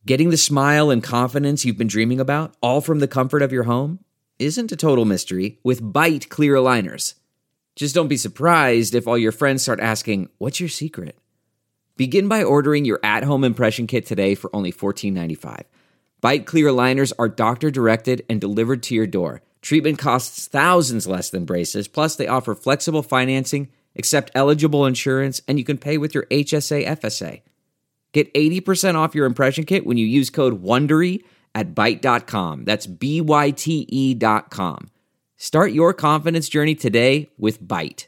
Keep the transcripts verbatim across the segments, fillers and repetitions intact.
Getting the smile and confidence you've been dreaming about, all from the comfort of your home, isn't a total mystery with Byte clear aligners. Just don't be surprised if all your friends start asking, "What's your secret?" Begin by ordering your at-home impression kit today for only fourteen ninety-five. Byte clear aligners are doctor-directed and delivered to your door. Treatment costs thousands less than braces, plus they offer flexible financing, accept eligible insurance, and you can pay with your H S A F S A. Get eighty percent off your impression kit when you use code WONDERY at byte dot com. That's B Y T E dot com. Start your confidence journey today with Byte.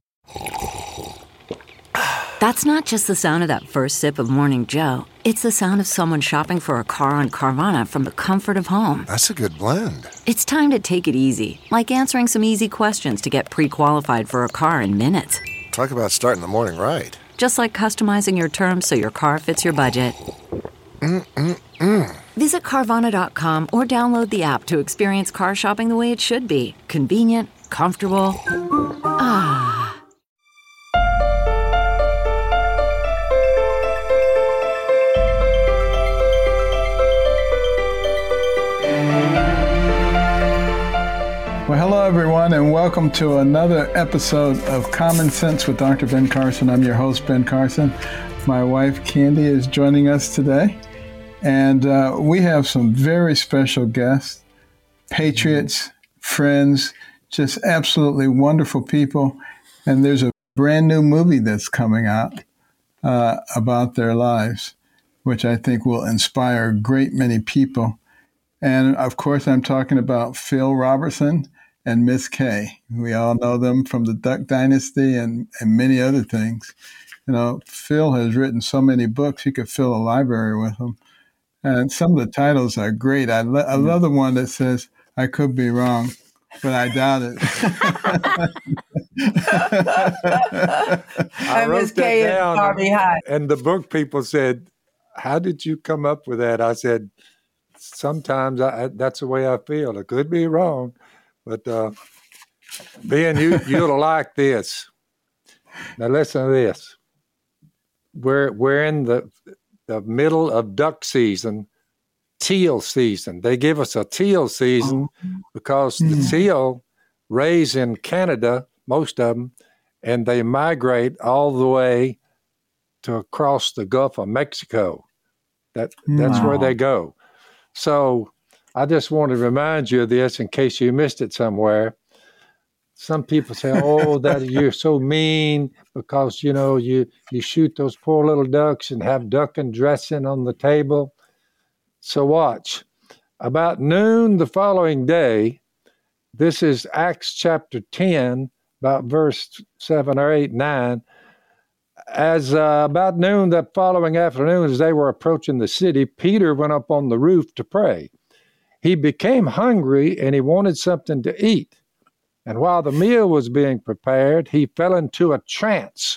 That's not just the sound of that first sip of Morning Joe. It's the sound of someone shopping for a car on Carvana from the comfort of home. That's a good blend. It's time to take it easy, like answering some easy questions to get pre-qualified for a car in minutes. Talk about starting the morning right. Just like customizing your terms so your car fits your budget. Mm-mm-mm. Visit Carvana dot com or download the app to experience car shopping the way it should be. Convenient, comfortable. Ah. Well, hello, everyone, and welcome to another episode of Common Sense with Doctor Ben Carson. I'm your host, Ben Carson. My wife, Candy, is joining us today, and uh, we have some very special guests, patriots, friends, just absolutely wonderful people, and there's a brand new movie that's coming out uh, about their lives, which I think will inspire a great many people. And, of course, I'm talking about Phil Robertson and Miss Kay. We all know them from the Duck Dynasty and, and many other things. You know, Phil has written so many books, you could fill a library with them. And some of the titles are great. I, lo- I love the one that says, "I could be wrong, but I doubt it." I wrote that down, and, and the book people said, "How did you come up with that?" I said, "Sometimes I, that's the way I feel. I could be wrong, but uh, Ben, you you'll like this." Now listen to this. We're we're in the the middle of duck season, teal season. They give us a teal season because the teal raise in Canada, most of them, and they migrate all the way to across the Gulf of Mexico. That that's wow. where they go. So I just want to remind you of this in case you missed it somewhere. Some people say, "Oh, that you're so mean because, you know, you, you shoot those poor little ducks and have duck and dressing on the table." So watch. About noon the following day, this is Acts chapter ten, about verse seven or eight, nine. As uh, about noon that following afternoon, as they were approaching the city, Peter went up on the roof to pray. He became hungry and he wanted something to eat. And while the meal was being prepared, he fell into a trance.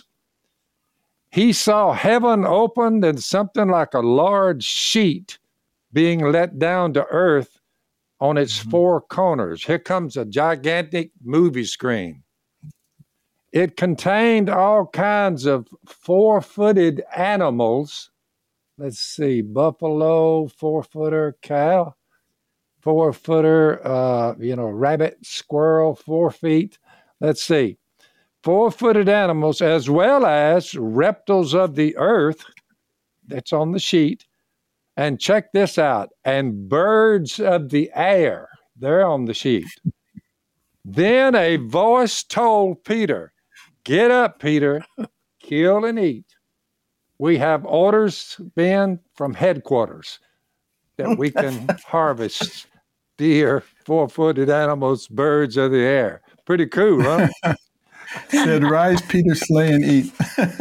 He saw heaven opened and something like a large sheet being let down to earth on its mm-hmm. four corners. Here comes a gigantic movie screen. It contained all kinds of four-footed animals. Let's see, buffalo, four-footer, cow, four-footer, uh, you know, rabbit, squirrel, four feet. Let's see, four-footed animals as well as reptiles of the earth. That's on the sheet. And check this out, and birds of the air. They're on the sheet. Then a voice told Peter, "Get up, Peter, kill and eat. We have orders, Ben, from headquarters that we can harvest deer, four-footed animals, birds of the air." Pretty cool, huh? Said, "Rise, Peter, slay and eat."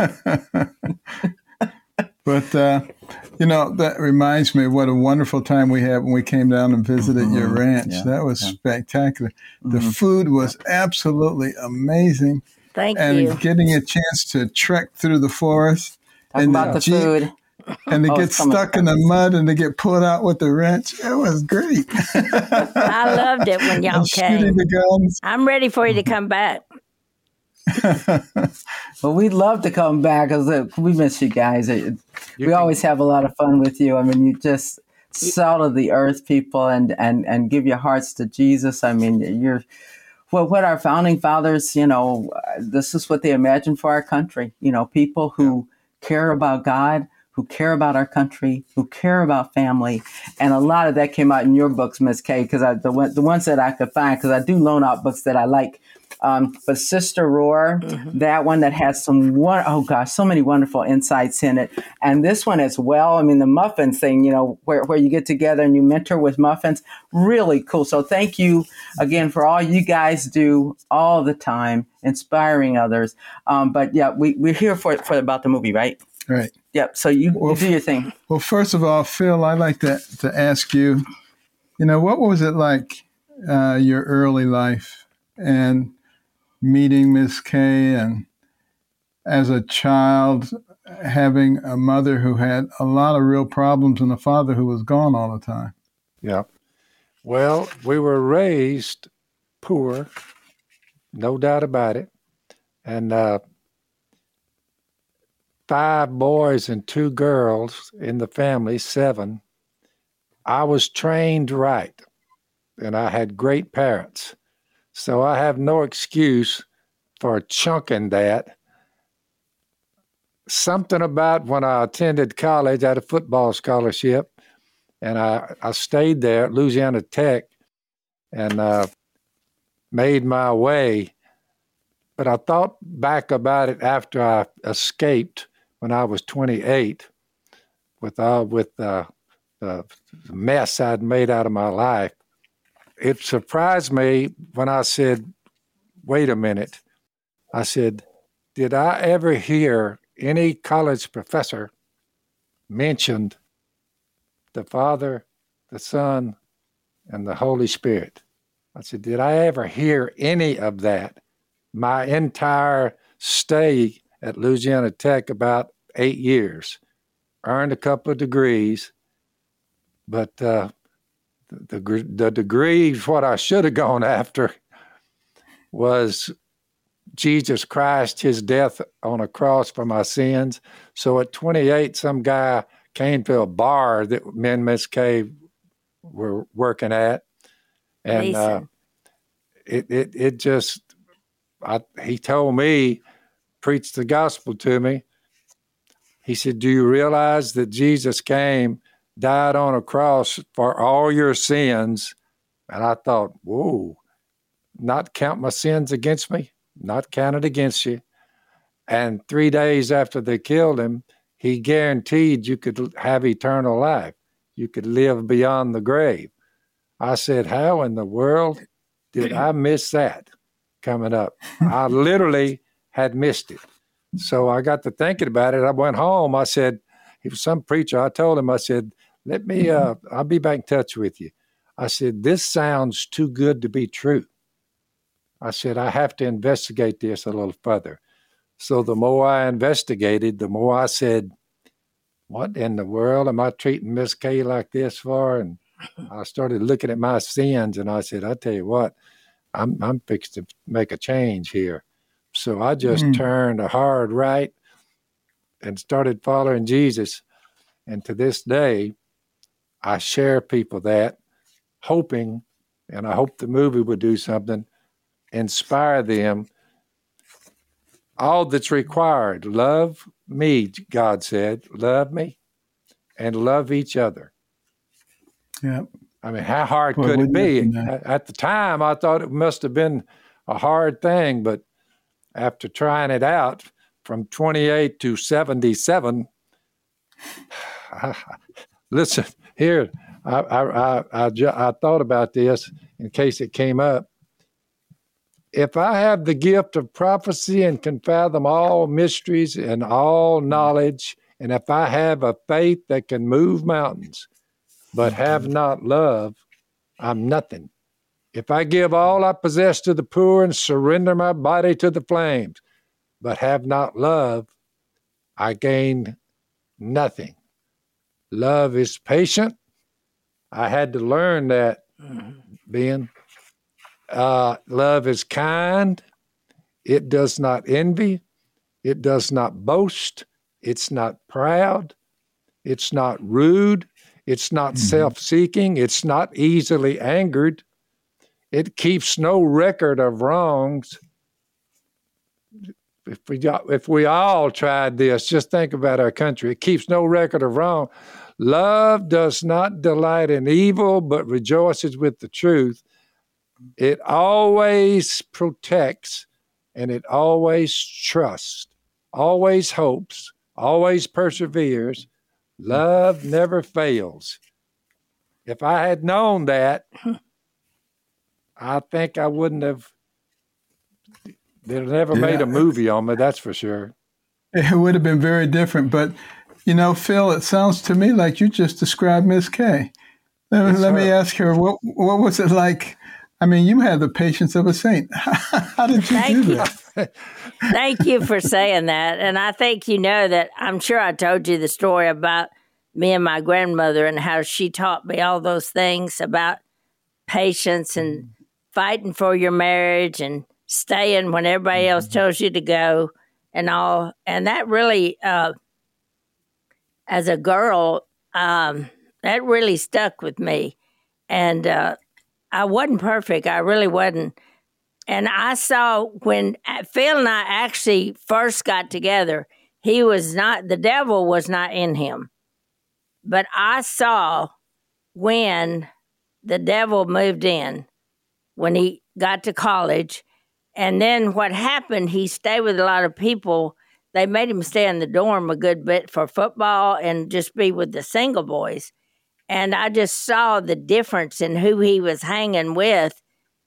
But, uh, you know, that reminds me of what a wonderful time we had when we came down and visited mm-hmm. your ranch. Yeah, that was yeah. spectacular. Mm-hmm. The food was absolutely amazing. Thank and you. And getting a chance to trek through the forest. Talk and about the, the Jeep, food. And to oh, get stuck in the mud and to get pulled out with the wrench. It was great. I loved it when y'all and came. Shooting the guns. I'm ready for you to come back. Well, we'd love to come back because we miss you guys. It, you we can, always have a lot of fun with you. I mean, you just salt of the earth people and, and, and give your hearts to Jesus. I mean, you're well, what our founding fathers, you know, this is what they imagined for our country. You know, people who yeah. care about God, who care about our country, who care about family. And a lot of that came out in your books, Miz Kay, because the, the ones that I could find, because I do loan out books that I like. Um, but Sister Roar, mm-hmm. that one that has some, one, oh gosh, so many wonderful insights in it. And this one as well. I mean, the muffins thing, you know, where, where you get together and you mentor with muffins, really cool. So thank you again for all you guys do all the time, inspiring others. Um, but yeah, we, we're here for, for about the movie, right? Right. Yep. So you, well, you do your thing. Well, first of all, Phil, I'd like to, to ask you, you know, what was it like uh, your early life and meeting Miss Kay, and as a child having a mother who had a lot of real problems and a father who was gone all the time? Yeah. Well, we were raised poor, no doubt about it. And uh, five boys and two girls in the family, seven. I was trained right, and I had great parents. So I have no excuse for chunking that. Something about when I attended college, I had a football scholarship, and I, I stayed there at Louisiana Tech and uh, made my way. But I thought back about it after I escaped when I was twenty-eight with, uh, with uh, the mess I'd made out of my life. It surprised me when I said, wait a minute. I said, did I ever hear any college professor mention the Father, the Son, and the Holy Spirit? I said, did I ever hear any of that? My entire stay at Louisiana Tech, about eight years, earned a couple of degrees, but uh, The, the degree, what I should have gone after, was Jesus Christ, his death on a cross for my sins. So at twenty-eight, some guy came to a bar that me and Miss Kay were working at. And uh, it, it, it just, I, he told me, preached the gospel to me. He said, do you realize that Jesus came, died on a cross for all your sins? And I thought, whoa, not count my sins against me, not counted against you. And three days after they killed him, he guaranteed you could have eternal life. You could live beyond the grave. I said, how in the world did I miss that coming up? I literally had missed it. So I got to thinking about it. I went home. I said, he was some preacher. I told him, I said, let me, uh, I'll be back in touch with you. I said, this sounds too good to be true. I said, I have to investigate this a little further. So the more I investigated, the more I said, what in the world am I treating Miss Kay like this for? And I started looking at my sins, and I said, I tell you what, I'm, I'm fixed to make a change here. So I just mm. turned a hard right and started following Jesus. And to this day, I share people that, hoping, and I hope the movie would do something, inspire them. All that's required, love me, God said, love me, and love each other. Yeah. I mean, how hard well, could it be? At the time, I thought it must have been a hard thing, but after trying it out from twenty-eight to seventy-seven, listen, here, I, I, I, I, I thought about this in case it came up. If I have the gift of prophecy and can fathom all mysteries and all knowledge, and if I have a faith that can move mountains, but have not love, I'm nothing. If I give all I possess to the poor and surrender my body to the flames, but have not love, I gain nothing. Love is patient. I had to learn that, Ben. Uh, love is kind. It does not envy. It does not boast. It's not proud. It's not rude. It's not mm-hmm. self-seeking. It's not easily angered. It keeps no record of wrongs. If we, if we all tried this, just think about our country. It keeps no record of wrong. Love does not delight in evil, but rejoices with the truth. It always protects, and it always trusts, always hopes, always perseveres. Love never fails. If I had known that, I think I wouldn't have, they'd never yeah. made a movie on me, that's for sure. It would have been very different. But, you know, Phil, it sounds to me like you just described Miss Kay. Let, let me ask her, what what was it like? I mean, you had the patience of a saint. How did you Thank do you. that? Thank you for saying that. And I think you know that I'm sure I told you the story about me and my grandmother and how she taught me all those things about patience and fighting for your marriage and staying when everybody else tells you to go and all. And that really, uh, as a girl, um, that really stuck with me. And uh, I wasn't perfect. I really wasn't. And I saw when Phil and I actually first got together, he was not, the devil was not in him. But I saw when the devil moved in, when he got to college. And then what happened, he stayed with a lot of people. They made him stay in the dorm a good bit for football and just be with the single boys. And I just saw the difference in who he was hanging with.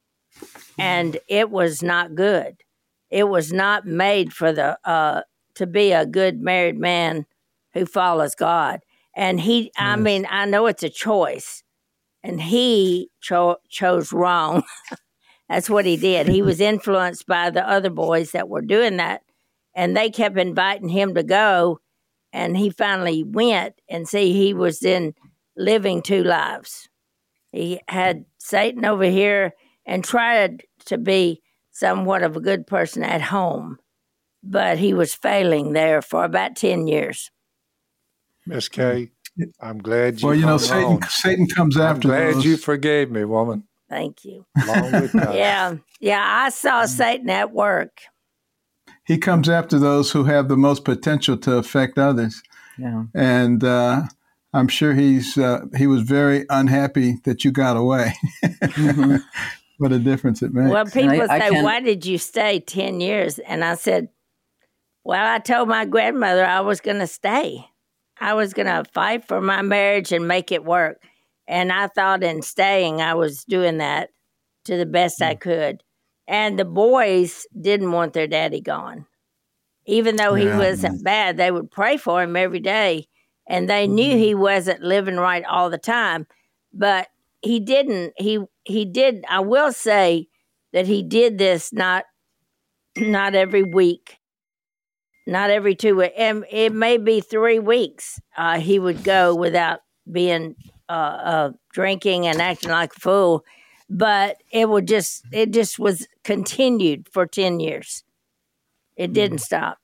And it was not good. It was not made for the uh, to be a good married man who follows God. And he, yes. I mean, I know it's a choice. And he cho- chose wrong. That's what he did. He was influenced by the other boys that were doing that. And they kept inviting him to go. And he finally went. And see, he was then living two lives. He had Satan over here and tried to be somewhat of a good person at home. But he was failing there for about ten years. Miss Kay, I'm glad you. Well, you know, Satan, Satan comes after. I'm glad those. you forgave me, woman. Thank you. Long with God. Yeah, yeah. I saw Satan at work. He comes after those who have the most potential to affect others. Yeah, and uh, I'm sure he's uh, he was very unhappy that you got away. Mm-hmm. What a difference it makes. Well, people I, I say, can... "Why did you stay ten years?" And I said, "Well, I told my grandmother I was going to stay. I was going to fight for my marriage and make it work. And I thought in staying, I was doing that to the best I could. And the boys didn't want their daddy gone. Even though he yeah. wasn't bad, they would pray for him every day. And they mm-hmm. knew he wasn't living right all the time. But he didn't. He he did. I will say that he did this not not every week. Not every two weeks. And it may be three weeks uh, he would go without being uh, uh, drinking and acting like a fool. But it would just, it just was continued for ten years. It didn't stop.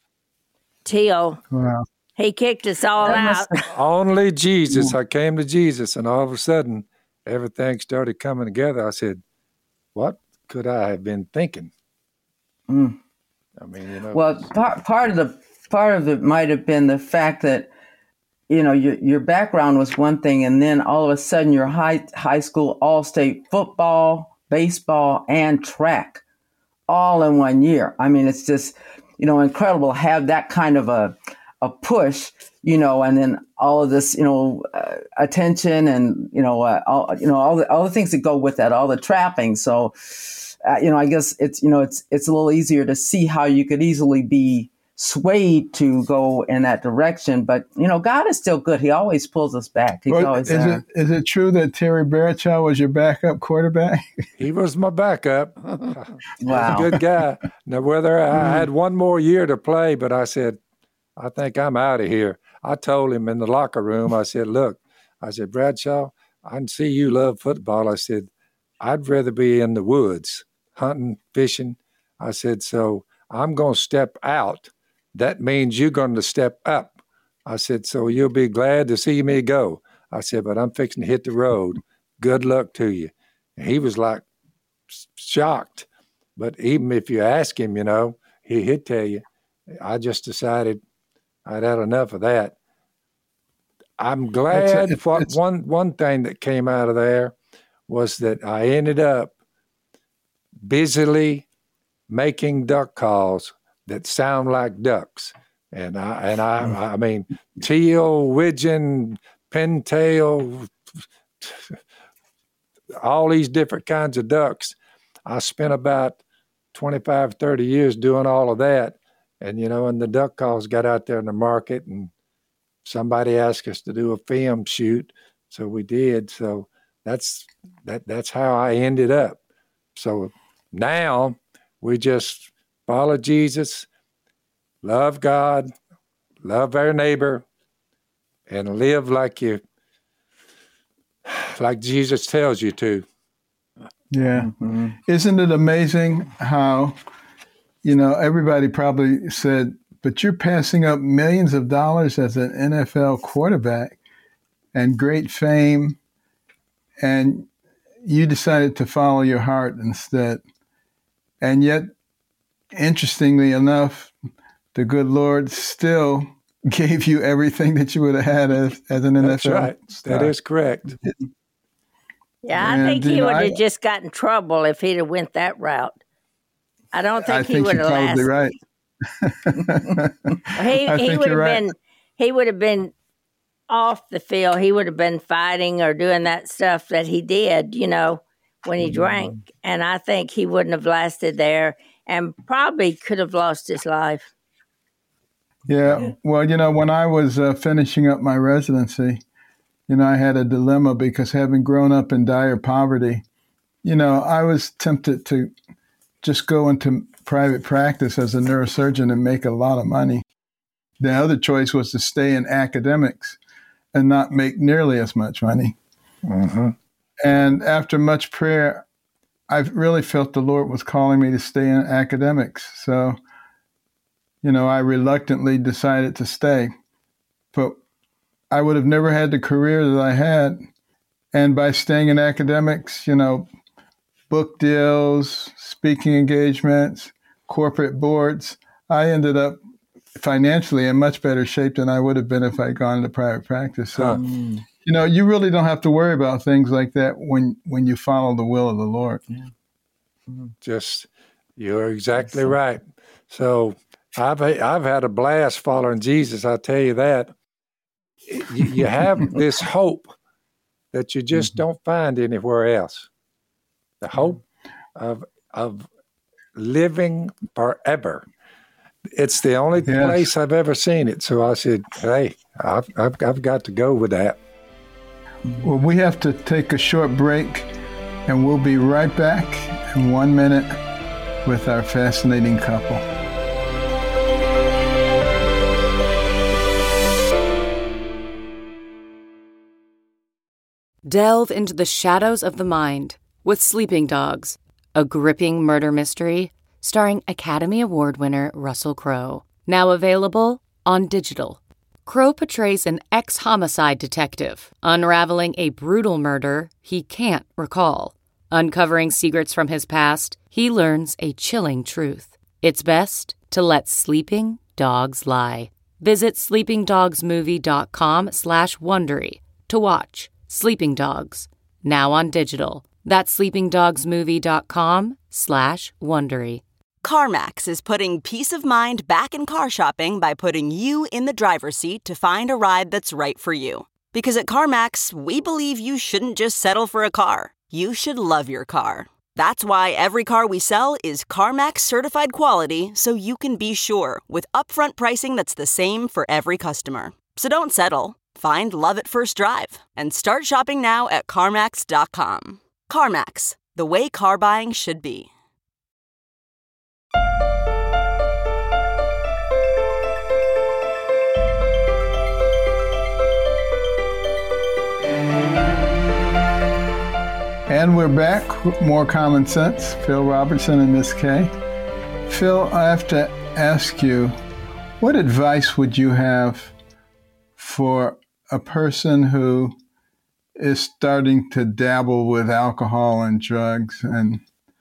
Till wow. he kicked us all out. Only Jesus. I came to Jesus, and all of a sudden, everything started coming together. I said, what could I have been thinking? Mm. I mean, you know. Well, part part of the part of it might have been the fact that, you know, your your background was one thing, and then all of a sudden, your high high school all-state football, baseball, and track, all in one year. I mean, it's just, you know, incredible to have that kind of a a push, you know, and then all of this, you know, uh, attention, and you know, uh, all you know, all the all the things that go with that, all the trappings. So. Uh, you know, I guess it's, you know, it's it's a little easier to see how you could easily be swayed to go in that direction. But, you know, God is still good. He always pulls us back. He's well, always is there. it is it true that Terry Bradshaw was your backup quarterback? He was my backup. Wow. He was a good guy. Now, whether I had one more year to play, but I said, I think I'm out of here. I told him in the locker room, I said, look, I said, Bradshaw, I can see you love football. I said, I'd rather be in the woods, hunting, fishing. I said, so I'm going to step out. That means you're going to step up. I said, so you'll be glad to see me go. I said, but I'm fixing to hit the road. Good luck to you. And he was like shocked. But even if you ask him, you know, he, he'd tell you. I just decided I'd had enough of that. I'm glad it's, for it's, one one thing that came out of there was that I ended up busily making duck calls that sound like ducks. And I and I I mean teal, widgeon, pintail, all these different kinds of ducks. I spent about twenty-five, thirty years doing all of that. And, you know, and the duck calls got out there in the market and somebody asked us to do a film shoot. So we did. So that's that that's how I ended up. So now we just follow Jesus, love God, love our neighbor, and live like you like Jesus tells you to. Yeah. Mm-hmm. Isn't it amazing how, you know, everybody probably said, but you're passing up millions of dollars as an N F L quarterback and great fame, and you decided to follow your heart instead. And yet, interestingly enough, the good Lord still gave you everything that you would have had as, as an That's N F L right. star. That is correct. Yeah, I And, think you he know, would I- have just gotten in trouble if he'd have went that route. I don't think I he think would you're have probably lasted. right. He I he think would you're have right. been he would have been off the field. He would have been fighting or doing that stuff that he did, you know, when he drank. And I think he wouldn't have lasted there and probably could have lost his life. Yeah. Well, you know, when I was uh, finishing up my residency, you know, I had a dilemma because having grown up in dire poverty, you know, I was tempted to just go into private practice as a neurosurgeon and make a lot of money. The other choice was to stay in academics and not make nearly as much money. Mm-hmm. And after much prayer, I really felt the Lord was calling me to stay in academics. So, you know, I reluctantly decided to stay. But I would have never had the career that I had. And by staying in academics, you know, book deals, speaking engagements, corporate boards, I ended up financially in much better shape than I would have been if I'd gone into private practice. So, Huh. you know, you really don't have to worry about things like that when, when you follow the will of the Lord. Just, you're exactly right. So I've I've had a blast following Jesus. I tell you that. You, you have this hope that you just don't find anywhere else. The hope of of living forever. It's the only Yes. place I've ever seen it. So I said, "Hey, I've I've, I've got to go with that." Well, we have to take a short break, and we'll be right back in one minute with our fascinating couple. Delve into the shadows of the mind with Sleeping Dogs, a gripping murder mystery starring Academy Award winner Russell Crowe. Now available on digital. Crowe portrays an ex-homicide detective unraveling a brutal murder he can't recall. Uncovering secrets from his past, he learns a chilling truth. It's best to let sleeping dogs lie. Visit sleepingdogsmovie.com slash Wondery to watch Sleeping Dogs, now on digital. That's sleepingdogsmovie.com slash Wondery. CarMax is putting peace of mind back in car shopping by putting you in the driver's seat to find a ride that's right for you. Because at CarMax, we believe you shouldn't just settle for a car. You should love your car. That's why every car we sell is CarMax certified quality, so you can be sure with upfront pricing that's the same for every customer. So don't settle. Find love at first drive and start shopping now at CarMax dot com. CarMax, the way car buying should be. And we're back with more Common Sense. Phil Robertson and Miss Kay. Phil, I have to ask you, what advice would you have for a person who is starting to dabble with alcohol and drugs, and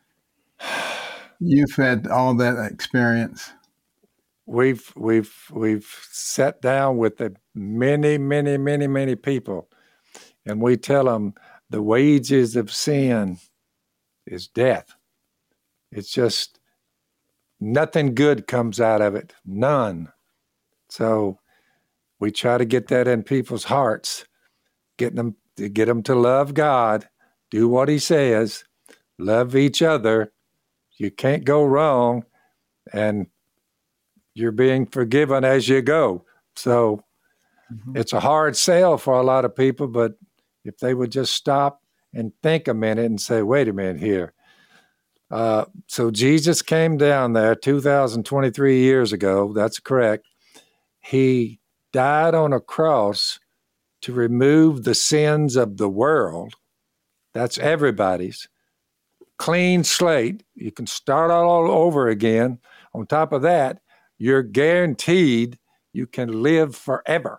you've had all that experience? We've we've we've sat down with the many, many, many, many people, and we tell them the wages of sin is death. It's just nothing good comes out of it, none. So we try to get that in people's hearts, getting them to get them to love God, do what He says, love each other. You can't go wrong, and you're being forgiven as you go. So mm-hmm. It's a hard sell for a lot of people, but if they would just stop and think a minute and say, wait a minute here. Uh, so Jesus came down there two thousand twenty-three years ago. That's correct. He died on a cross to remove the sins of the world. That's everybody's. Clean slate. You can start all over again. On top of that, you're guaranteed you can live forever.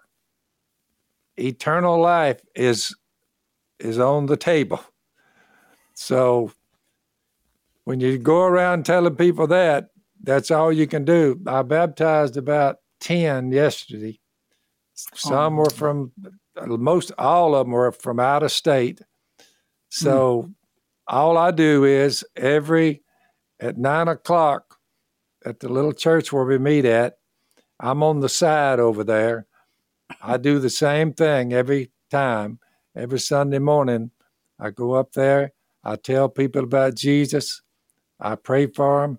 Eternal life is, is on the table. So when you go around telling people that, that's all you can do. I baptized about ten yesterday. Some were from, most all of them were from out of state. So mm. all I do is every, at nine o'clock at the little church where we meet at, I'm on the side over there. I do the same thing every time. Every Sunday morning, I go up there. I tell people about Jesus. I pray for them.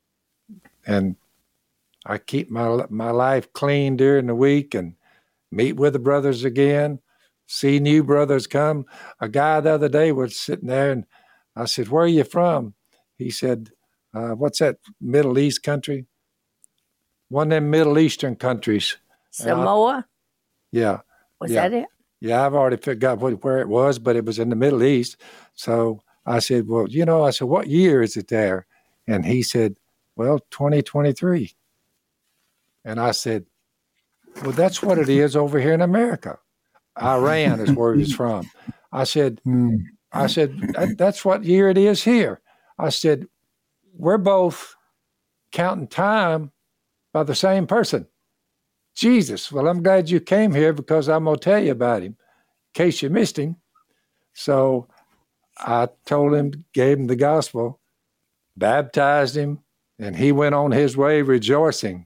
And I keep my my life clean during the week and meet with the brothers again, see new brothers come. A guy the other day was sitting there, and I said, where are you from? He said, uh, what's that Middle East country? One of them Middle Eastern countries. Samoa? I, yeah. Was yeah. that it? Yeah, I've already figured out what, where it was, but it was in the Middle East. So I said, well, you know, I said, what year is it there? And he said, well, twenty twenty-three. And I said, well, that's what it is over here in America. Iran is where he's from. I said, mm. I said, that, that's what year it is here. I said, we're both counting time by the same person, Jesus. Well, I'm glad you came here because I'm going to tell you about him in case you missed him. So I told him, gave him the gospel, baptized him, and he went on his way rejoicing.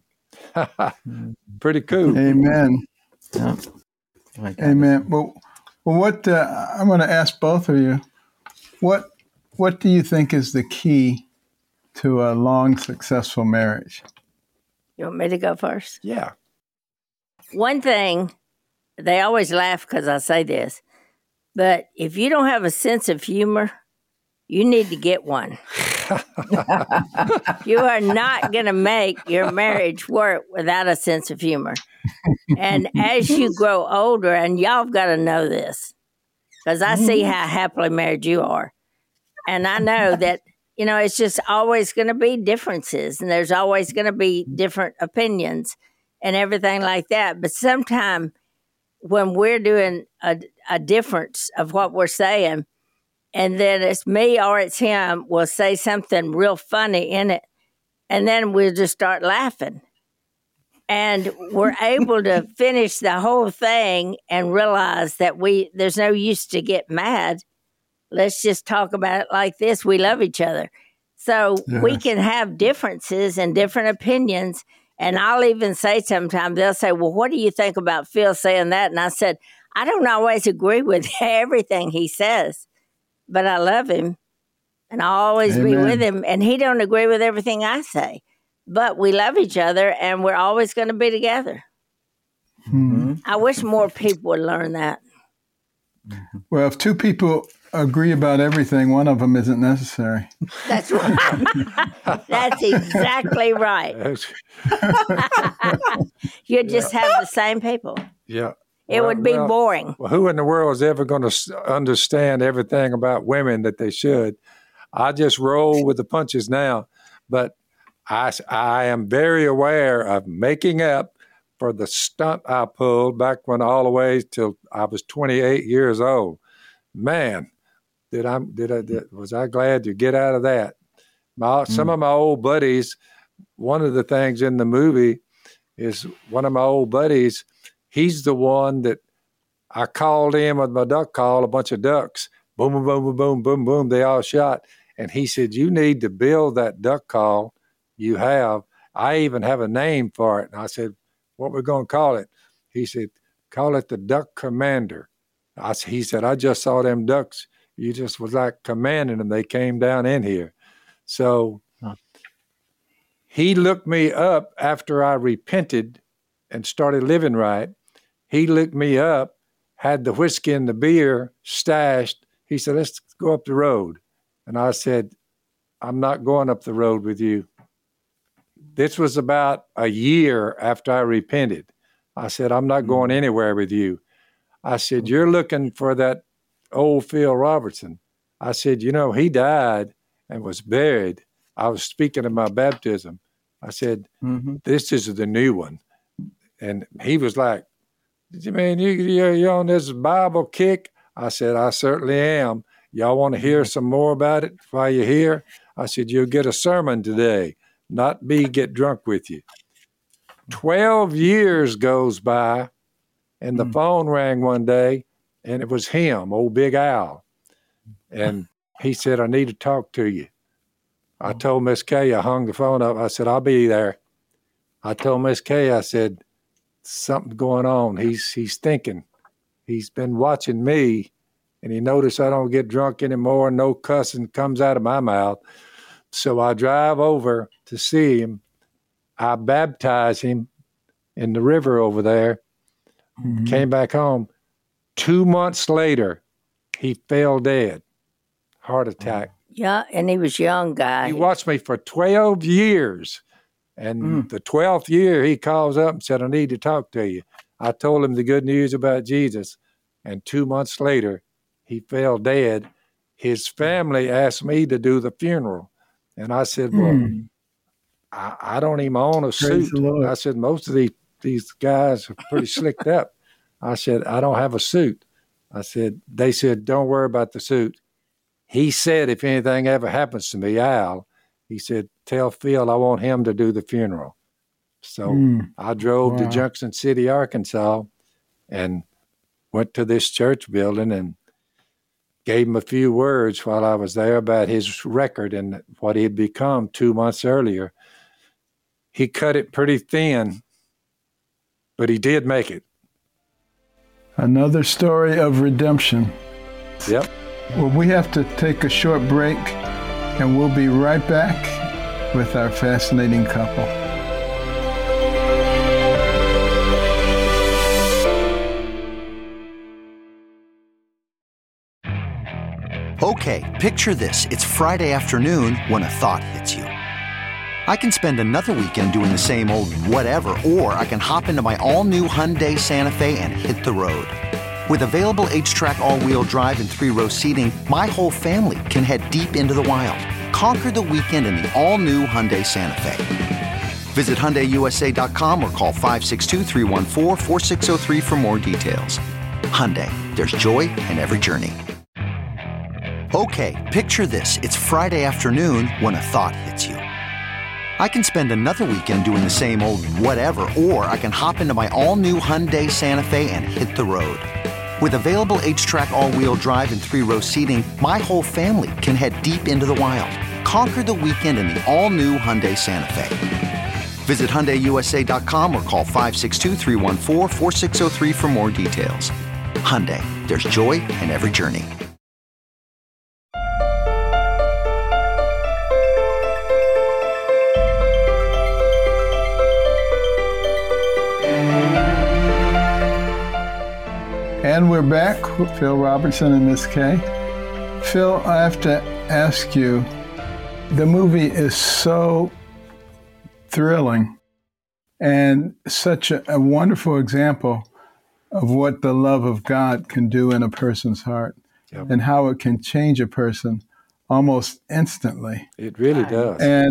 Pretty cool. Amen. Yeah. Amen. Well, well what uh, I'm going to ask both of you, what what do you think is the key to a long, successful marriage? You want me to go first? Yeah. One thing, they always laugh because I say this, but if you don't have a sense of humor, you need to get one. You are not going to make your marriage work without a sense of humor. And as you grow older, and y'all have got to know this, because I see how happily married you are. And I know that, you know, it's just always going to be differences, and there's always going to be different opinions and everything like that. But sometimes when we're doing a, a difference of what we're saying, and then it's me or it's him, we'll say something real funny in it, and then we'll just start laughing. And we're able to finish the whole thing and realize that we there's no use to get mad. Let's just talk about it like this. We love each other. So yeah. We can have differences and different opinions. And I'll even say sometimes, they'll say, well, what do you think about Phil saying that? And I said, I don't always agree with everything he says, but I love him, and I'll always Amen. Be with him. And he don't agree with everything I say, but we love each other, and we're always going to be together. Mm-hmm. I wish more people would learn that. Well, if two people agree about everything, one of them isn't necessary. That's right. That's exactly right. You just yeah. have the same people. Yeah. It well, would be well, boring. Well, who in the world is ever going to understand everything about women that they should? I just roll with the punches now. But I, I am very aware of making up for the stunt I pulled back when all the way till I was twenty-eight years old. Man, did I did I did, was I glad to get out of that. My, some mm. of my old buddies, one of the things in the movie is one of my old buddies, he's the one that I called in with my duck call, a bunch of ducks. Boom, boom, boom, boom, boom, boom, boom. They all shot. And he said, you need to build that duck call you have. I even have a name for it. And I said, what we going to call it? He said, call it the Duck Commander. I, he said, I just saw them ducks. You just was like commanding them. They came down in here. So huh. he looked me up after I repented and started living right. He looked me up, had the whiskey and the beer stashed. He said, let's go up the road. And I said, I'm not going up the road with you. This was about a year after I repented. I said, I'm not going anywhere with you. I said, you're looking for that old Phil Robertson. I said, you know, he died and was buried. I was speaking of my baptism. I said, mm-hmm. this is the new one. And he was like, you mean you, you're, you're on this Bible kick? I said, I certainly am. Y'all want to hear some more about it while you're here? I said, you'll get a sermon today, not me get drunk with you. Twelve years goes by, and the mm. phone rang one day, and it was him, old Big Al. And he said, I need to talk to you. I told Miss Kay, I hung the phone up. I said, I'll be there. I told Miss Kay, I said, something's going on. He's he's thinking. He's been watching me, and he noticed I don't get drunk anymore. No cussing comes out of my mouth. So I drive over to see him. I baptize him in the river over there. Mm-hmm. Came back home. Two months later, he fell dead. Heart attack. Yeah, and he was a young guy. He watched me for twelve years. And mm. the twelfth year, he calls up and said, I need to talk to you. I told him the good news about Jesus. And two months later, he fell dead. His family asked me to do the funeral. And I said, well, mm. I, I don't even own a Praise suit. I said, most of these, these guys are pretty slicked up. I said, I don't have a suit. I said, they said, don't worry about the suit. He said, if anything ever happens to me, Al, he said, tell Phil I want him to do the funeral. So mm. I drove wow. to Junction City, Arkansas, and went to this church building and gave him a few words while I was there about his record and what he had become two months earlier. He cut it pretty thin, but he did make it. Another story of redemption. Yep. Well, we have to take a short break, and we'll be right back with our fascinating couple. Okay, picture this. It's Friday afternoon when a thought hits you. I can spend another weekend doing the same old whatever, or I can hop into my all-new Hyundai Santa Fe and hit the road. With available H-Track all-wheel drive and three-row seating, my whole family can head deep into the wild. Conquer the weekend in the all-new Hyundai Santa Fe. Visit Hyundai U S A dot com or call five six two, three one four, four six zero three for more details. Hyundai, there's joy in every journey. Okay, picture this. It's Friday afternoon when a thought hits you. I can spend another weekend doing the same old whatever, or I can hop into my all-new Hyundai Santa Fe and hit the road. With available H-Track all-wheel drive and three-row seating, my whole family can head deep into the wild. Conquer the weekend in the all-new Hyundai Santa Fe. Visit Hyundai U S A dot com or call five six two, three one four, four six zero three for more details. Hyundai, there's joy in every journey. And we're back with Phil Robertson and Miss Kay. Phil, I have to ask you, the movie is so thrilling and such a, a wonderful example of what the love of God can do in a person's heart. Yep. And how it can change a person almost instantly. It really does. And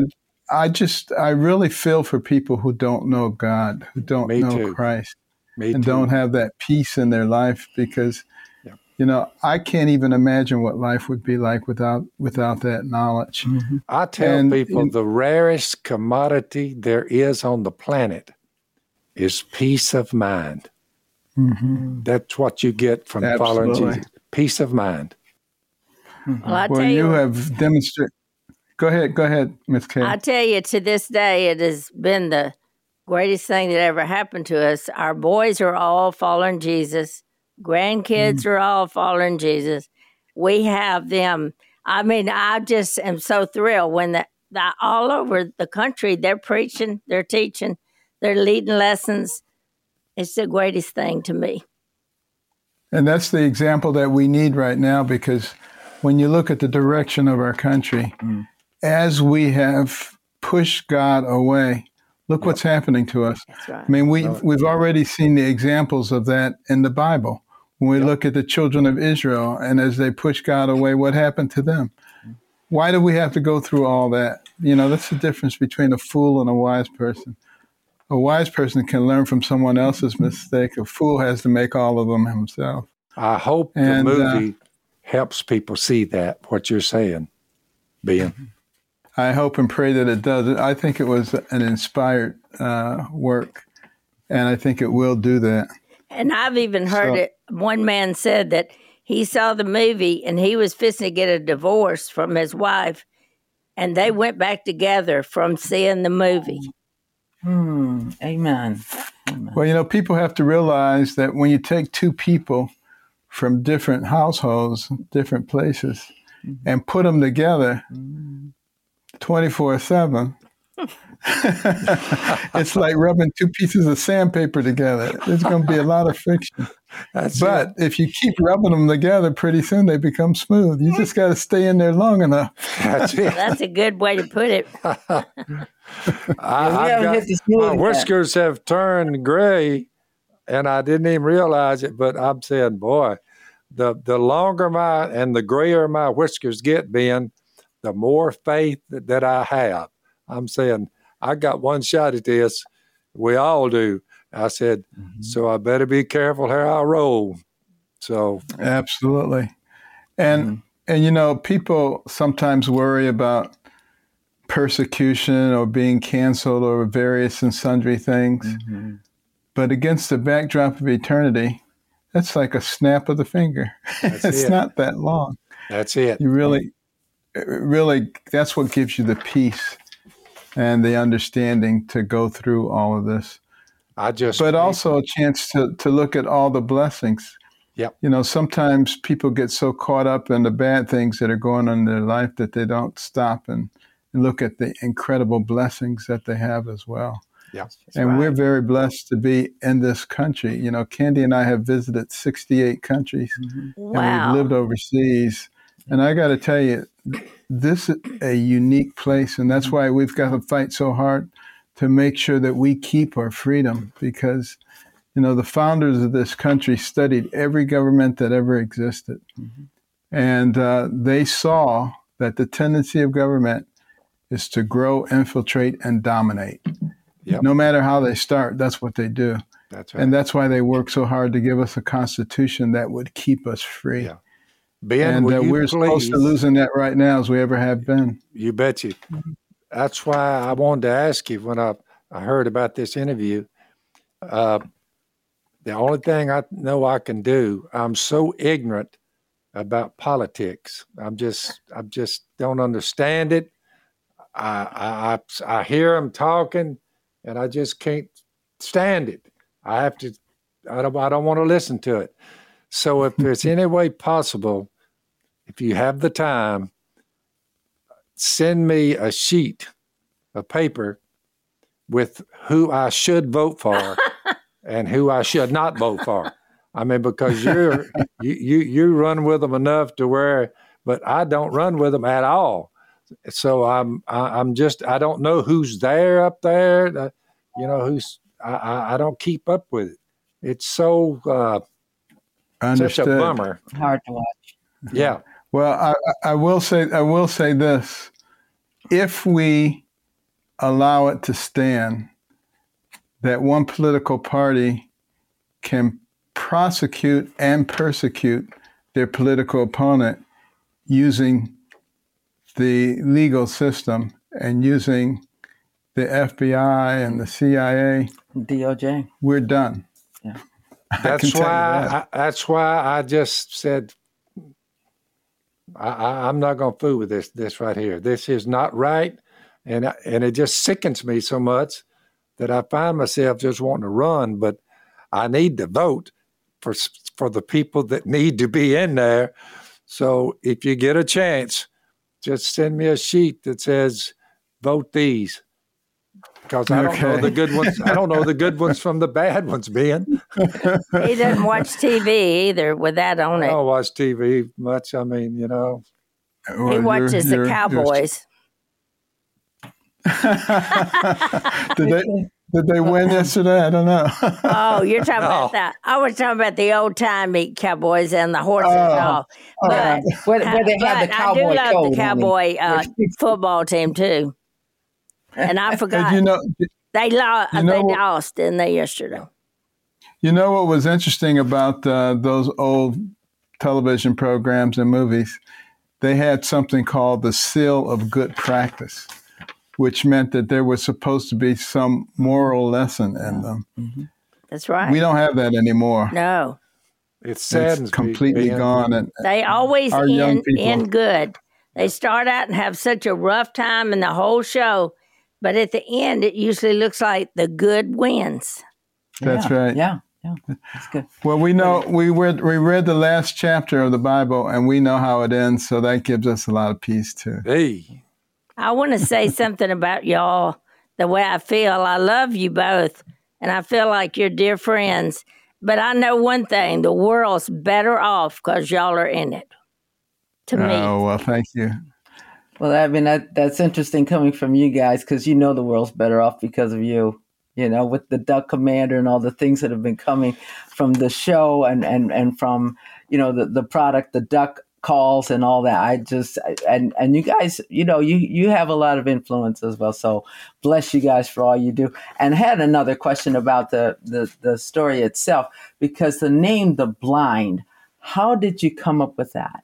I just, I really feel for people who don't know God, who don't Me know too. Christ, Me and too. don't have that peace in their life because, Yeah. you know, I can't even imagine what life would be like without without that knowledge. Mm-hmm. I tell And people in- the rarest commodity there is on the planet is peace of mind. Mhm. That's what you get from following Absolutely. Jesus. Peace of mind. Well, I Well, tell you, you have demonstrated. Go ahead, go ahead, Miz Kay. I tell you, to this day, it has been the greatest thing that ever happened to us. Our boys are all following Jesus. Grandkids are all following Jesus. We have them. I mean, I just am so thrilled when the, the all over the country they're preaching, they're teaching, they're leading lessons. It's the greatest thing to me. And that's the example that we need right now, because when you look at the direction of our country, Mm. as we have pushed God away, look what's happening to us. That's right. I mean, we, we've already seen the examples of that in the Bible. When we look at the children of Israel, and as they push God away, what happened to them? Why do we have to go through all that? You know, that's the difference between a fool and a wise person. A wise person can learn from someone else's mistake. A fool has to make all of them himself. I hope And, the uh, movie helps people see that, what you're saying, Ben. I hope and pray that it does. I think it was an inspired uh, work, and I think it will do that. And I've even heard So- it. One man said that he saw the movie and he was fixing to get a divorce from his wife, and they went back together from seeing the movie. Hmm. Amen. Amen. Well, you know, people have to realize that when you take two people from different households, different places, and put them together twenty-four seven, it's like rubbing two pieces of sandpaper together. There's going to be a lot of friction. That's But if you keep rubbing them together, pretty soon they become smooth. You just got to stay in there long enough. That's it. That's a good way to put it. I, we I've haven't got- hit the smooth my yet. whiskers have turned gray, and I didn't even realize it. But I'm saying, boy, the the longer my and the grayer my whiskers get, Ben, the more faith that, that I have. I'm saying, I got one shot at this. We all do. I said, so I better be careful how I roll. So Absolutely. And and you know, people sometimes worry about persecution or being canceled or various and sundry things. But against the backdrop of eternity, that's like a snap of the finger. That's It's it. not that long. that's it. You really really that's what gives you the peace and the understanding to go through all of this. I just But also a chance to, to look at all the blessings. Yep. You know, sometimes people get so caught up in the bad things that are going on in their life that they don't stop and, and look at the incredible blessings that they have as well. Yeah. And we're very blessed to be in this country. You know, Candy and I have visited sixty-eight countries, and Wow. we've lived overseas. And I got to tell you, this is a unique place, and that's why we've got to fight so hard to make sure that we keep our freedom, because, you know, the founders of this country studied every government that ever existed. And uh, they saw that the tendency of government is to grow, infiltrate, and dominate. Yep. No matter how they start, that's what they do. That's right. And that's why they work so hard to give us a constitution that would keep us free. Yeah. Ben, And will uh, you we're close please? to losing that right now as we ever have been. You bet you. That's why I wanted to ask you when I, I heard about this interview. Uh, the only thing I know I can do, I'm so ignorant about politics. I'm just, I just don't understand it. I, I, I, I hear them talking, and I just can't stand it. I have to. I don't. I don't want to listen to it. So if there's any way possible, if you have the time, send me a sheet of paper with who I should vote for and who I should not vote for. I mean, because you're you, you you run with them enough to where, but I don't run with them at all. So I'm I, I'm just I don't know who's there up there. Uh, you know who's I, I I don't keep up with it. It's so uh, such a Understood. bummer. Hard to watch. Yeah. Well, I, I will say I will say this: if we allow it to stand that one political party can prosecute and persecute their political opponent using the legal system and using the F B I and the C I A, D O J. We're done. Yeah, that's why. That. I, that's why I just said I, I, I'm not going to fool with this. This right here. This is not right, and I, and it just sickens me so much that I find myself just wanting to run. But I need to vote for for the people that need to be in there. So if you get a chance, just send me a sheet that says vote these. Because I don't okay. know the good ones. I don't know the good ones from the bad ones, Ben. He doesn't watch T V either with that on it. I don't watch T V much. I mean, you know. Well, he watches you're, the you're, Cowboys. You're... did they did they win yesterday? I don't know. Oh, you're talking no. about that. I was talking about the old timey Cowboys and the horses. Oh, but, oh. where, where they have the Cowboy I do love code, the Cowboy uh, football team too. And I forgot. You know, they lost. You know they what, lost, didn't they, yesterday? You know what was interesting about uh, those old television programs and movies? They had something called the seal of good practice, which meant that there was supposed to be some moral lesson in them. Mm-hmm. That's right. We don't have that anymore. No, it's sad. It's completely gone. And they always end, end good. They start out and have such a rough time in the whole show. But at the end, it usually looks like the good wins. That's yeah, right. Yeah, yeah, that's good. Well, we know we read we read the last chapter of the Bible, and we know how it ends, so that gives us a lot of peace too. Hey, I want to say something about y'all. The way I feel, I love you both, and I feel like you're dear friends. But I know one thing: the world's better off because y'all are in it. To me. Oh well, thank you. Well, I mean, that that's interesting coming from you guys because you know the world's better off because of you, you know, with the Duck Commander and all the things that have been coming from the show and, and, and from, you know, the, the product, the duck calls and all that. I just, and, and you guys, you know, you, you have a lot of influence as well. So bless you guys for all you do. And I had another question about the, the, the story itself, because the name The Blind, how did you come up with that?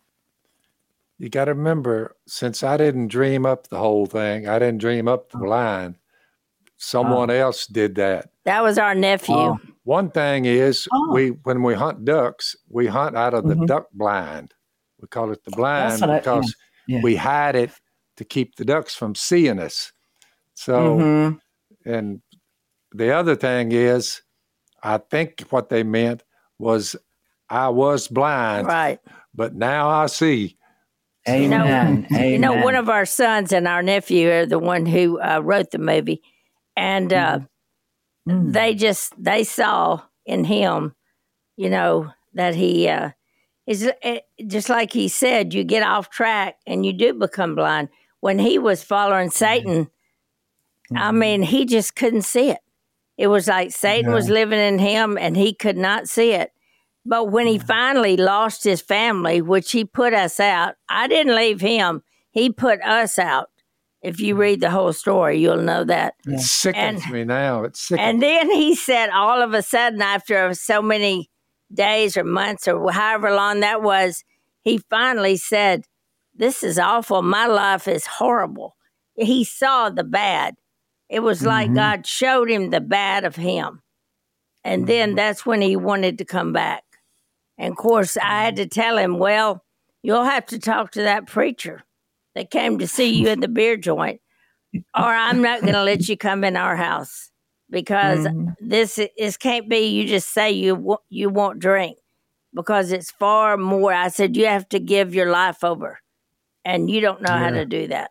You got to remember, since I didn't dream up the whole thing, I didn't dream up the blind. Someone oh. else did that. That was our nephew. Oh. One thing is, oh. we when we hunt ducks, we hunt out of the mm-hmm. duck blind. We call it the blind because I, yeah. Yeah. we hide it to keep the ducks from seeing us. So, mm-hmm. and the other thing is, I think what they meant was I was blind, right? But now I see. Amen. You know, Amen. You know, one of our sons and our nephew are the one who uh, wrote the movie, and uh, mm. they just they saw in him, you know, that he uh, is just like he said. You get off track and you do become blind. When he was following Satan, mm. I mean, he just couldn't see it. It was like Satan yeah. was living in him, and he could not see it. But when he finally lost his family, which he put us out, I didn't leave him. He put us out. If you read the whole story, you'll know that. It sickens and, me now. It sickens And then he said all of a sudden, after so many days or months or however long that was, he finally said, this is awful. My life is horrible. He saw the bad. It was mm-hmm. like God showed him the bad of him. And mm-hmm. then that's when he wanted to come back. And, of course, I had to tell him, well, you'll have to talk to that preacher that came to see you in the beer joint, or I'm not going to let you come in our house because mm-hmm. this is can't be you just say you you won't drink, because it's far more. I said, you have to give your life over, and you don't know yeah. how to do that.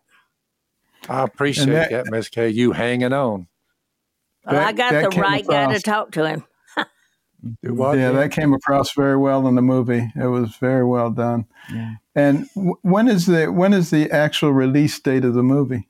I appreciate that, that Miss Kay, you hanging on. Well, that, I got the right across. guy to talk to him. What, yeah, that came across very well in the movie. It was very well done. Yeah. And w- when is the when is the actual release date of the movie?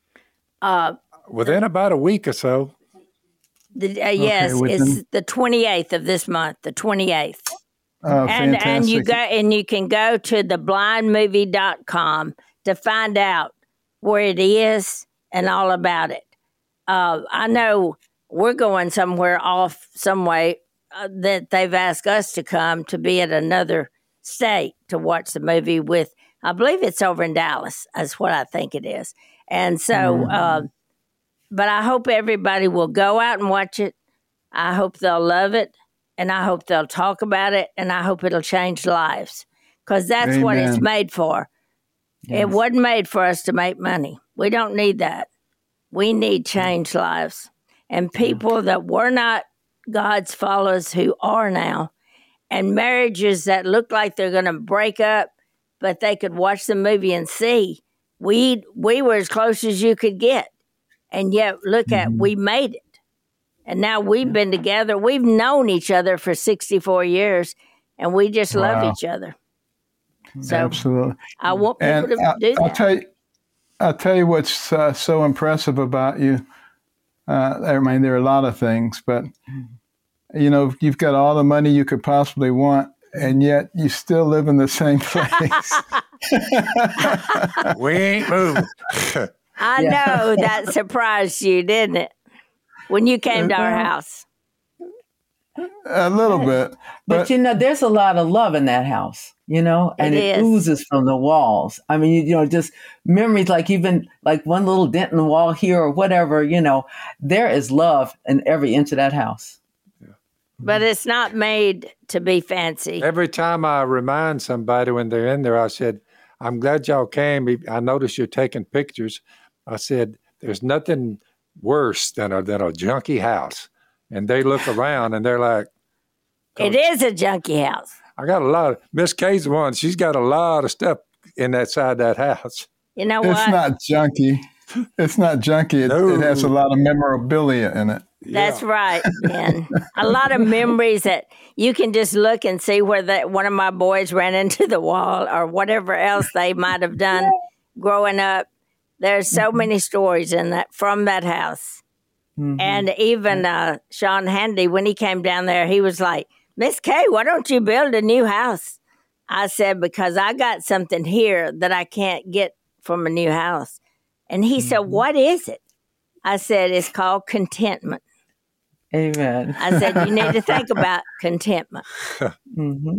Uh, within about a week or so. The, uh, yes, okay, it's the twenty-eighth of this month. The twenty-eighth. Oh, and fantastic. and you go and you can go to the blind movie dot com to find out where it is and all about it. uh, I know we're going somewhere off some way uh, that they've asked us to come to be at another state to watch the movie with, I believe it's over in Dallas. That's what I think it is. And so, mm-hmm. uh, but I hope everybody will go out and watch it. I hope they'll love it. And I hope they'll talk about it. And I hope it'll change lives. Because that's Amen. What it's made for. Yes. It wasn't made for us to make money. We don't need that. We need changed lives. And people that were not God's followers who are now. And marriages that look like they're going to break up, but they could watch the movie and see. We we were as close as you could get. And yet, look mm-hmm. at, we made it. And now we've been together. We've known each other for sixty-four years, and we just wow. love each other. So absolutely. I want people and to I, do that. I'll tell you, I'll tell you what's uh, so impressive about you. Uh, I mean, there are a lot of things, but, you know, you've got all the money you could possibly want, and yet you still live in the same place. We ain't moved. I yeah. know that surprised you, didn't it? When you came to our house. A little bit. But, but you know, there's a lot of love in that house, you know, and it, it oozes from the walls. I mean, you, you know, just memories like even like one little dent in the wall here or whatever, you know, there is love in every inch of that house. But it's not made to be fancy. Every time I remind somebody when they're in there, I said, I'm glad y'all came. I noticed you're taking pictures. I said, there's nothing worse than a, than a junky house. And they look around and they're like, it is a junky house. I got a lot of, Miss Kay's one, she's got a lot of stuff in that side of that house. You know it's what? It's not junky. It's not junky. It, no. it has a lot of memorabilia in it. That's yeah. right, man. A lot of memories that you can just look and see where that one of my boys ran into the wall or whatever else they might have done growing up. There's so mm-hmm. many stories in that from that house. Mm-hmm. And even uh, Sean Handy, when he came down there, he was like, Miss Kay, why don't you build a new house? I said, because I got something here that I can't get from a new house. And he mm-hmm. said, what is it? I said, it's called contentment. Amen. I said, you need to think about contentment. Mm-hmm.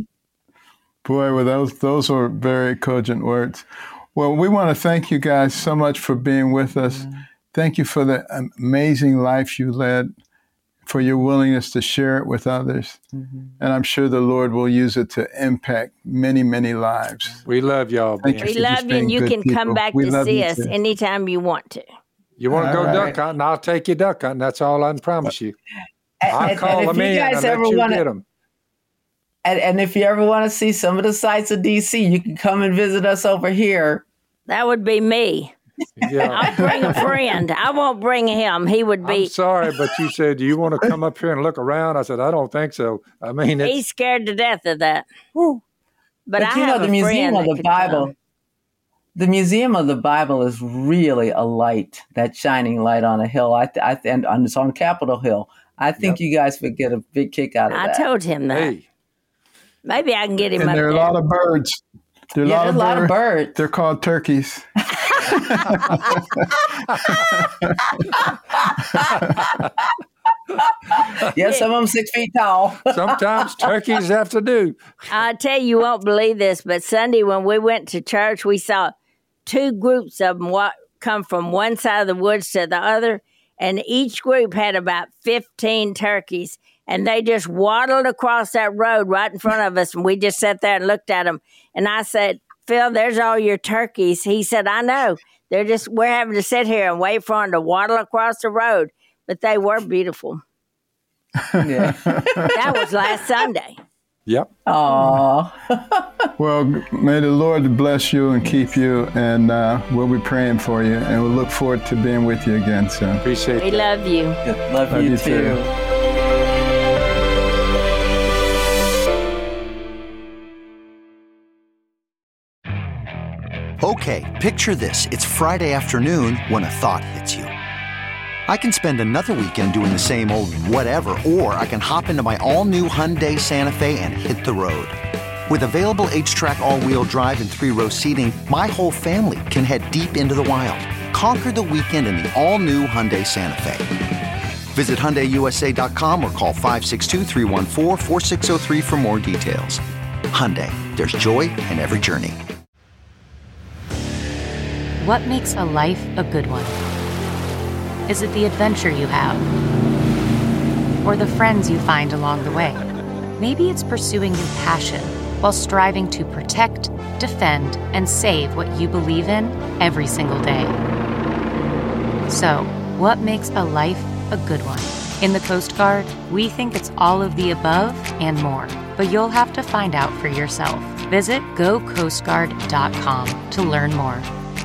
Boy, well, those, those are very cogent words. Well, we want to thank you guys so much for being with us. Mm-hmm. Thank you for the amazing life you led, for your willingness to share it with others. Mm-hmm. And I'm sure the Lord will use it to impact many, many lives. We love y'all. Thank you we love you, and you can people. come back we to see us too. anytime you want to. You want to go right. duck hunting? I'll take you duck hunting. That's all I can promise you. I'll and, call and them in and let you wanna, get them. And, and if you ever want to see some of the sights of D C, you can come and visit us over here. That would be me. Yeah. I'll bring a friend. I won't bring him. He would be. I'm sorry, but you said, do you want to come up here and look around? I said, I don't think so. I mean, it's... he's scared to death of that. But, but I you know, have the a Museum of friend the Bible. come. The Museum of the Bible is really a light, that shining light on a hill. I, I and it's on Capitol Hill. I think yep. you guys would get a big kick out of I that. I told him that. Hey. Maybe I can get him and up there. There are a lot of birds. There are yeah, a lot, of, a lot bird. of birds. They're called turkeys. Yeah, some of them six feet tall. Sometimes turkeys have to do. I tell you, you won't believe this, but Sunday when we went to church, we saw two groups of them wa- come from one side of the woods to the other, and each group had about fifteen turkeys, and they just waddled across that road right in front of us, and we just sat there and looked at them. And I said, Phil, there's all your turkeys. He said, I know. They're just, we're having to sit here and wait for them to waddle across the road. But they were beautiful. Yeah. That was last Sunday. Yep. Aww. Well, may the Lord bless you and keep you, and uh, we'll be praying for you, and we'll look forward to being with you again soon. Appreciate it. We that. love you. Yeah, love, love you, you too. too. Okay, picture this. It's Friday afternoon when a thought hits you. I can spend another weekend doing the same old whatever, or I can hop into my all-new Hyundai Santa Fe and hit the road. With available H-Track all-wheel drive and three-row seating, my whole family can head deep into the wild. Conquer the weekend in the all-new Hyundai Santa Fe. Visit Hyundai U S A dot com or call five six two, three one four, four six zero three for more details. Hyundai, there's joy in every journey. What makes a life a good one? Is it the adventure you have? Or the friends you find along the way? Maybe it's pursuing your passion while striving to protect, defend, and save what you believe in every single day. So, what makes a life a good one? In the Coast Guard, we think it's all of the above and more, but you'll have to find out for yourself. Visit go coast guard dot com to learn more.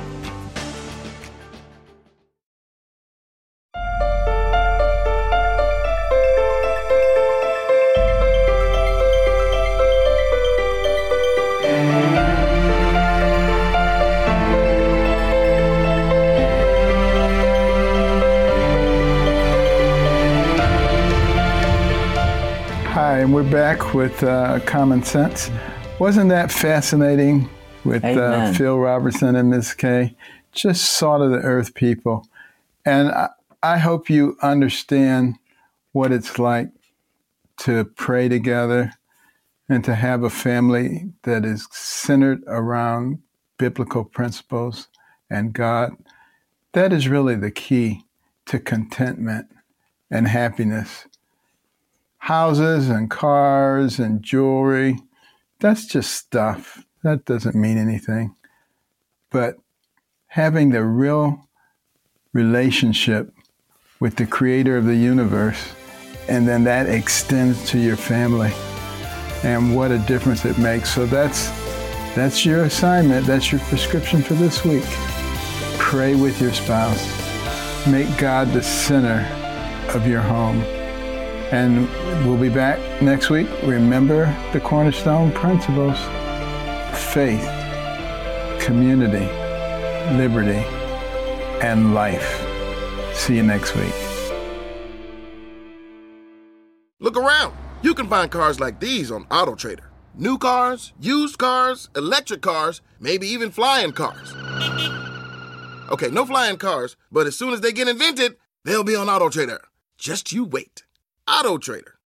Hi, and we're back with uh, Common Sense. Wasn't that fascinating with uh, Phil Robertson and Miz Kay? Just salt of the earth people. And I, I hope you understand what it's like to pray together and to have a family that is centered around biblical principles and God. That is really the key to contentment and happiness. Houses and cars and jewelry, that's just stuff. That doesn't mean anything. But having the real relationship with the creator of the universe, and then that extends to your family, and what a difference it makes. So that's that's your assignment. That's your prescription for this week. Pray with your spouse. Make God the center of your home. And we'll be back next week. Remember the cornerstone principles: faith, community, liberty, and life. See you next week. Look around. You can find cars like these on AutoTrader. New cars, used cars, electric cars, maybe even flying cars. Okay, no flying cars, but as soon as they get invented, they'll be on AutoTrader. Just you wait. AutoTrader.